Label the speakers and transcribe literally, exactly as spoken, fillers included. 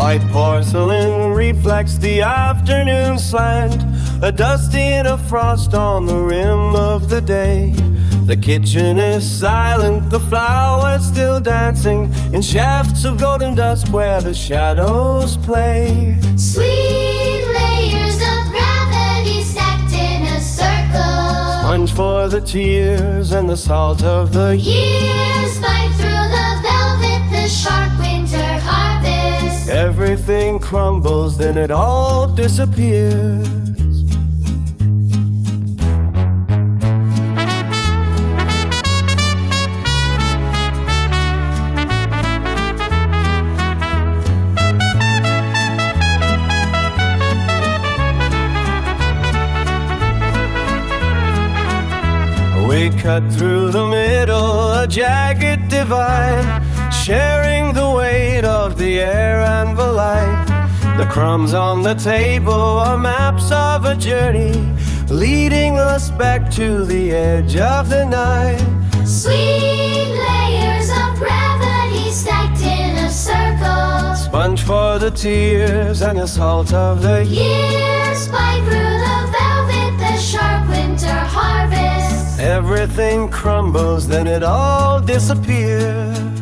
Speaker 1: White porcelain reflects the afternoon slant, a dusty and a frost on the rim of the day. The kitchen is silent, the flowers still dancing in shafts of golden dust where the shadows play.
Speaker 2: Sweet layers of gravity stacked in a circle.
Speaker 1: Sponge for the tears and the salt of the
Speaker 2: years. Bite through the velvet, the sharp winter harvest.
Speaker 1: Everything crumbles, then it all disappears. We cut through the middle, a jagged divide, sharing the weight of the air and the light. The crumbs on the table are maps of a journey, leading us back to the edge of the night.
Speaker 2: Sweet layers of gravity stacked in a circle.
Speaker 1: Sponge for the tears and the salt of the
Speaker 2: years. Bite through the velvet, the sharp winter harvest.
Speaker 1: Everything crumbles, then it all disappears.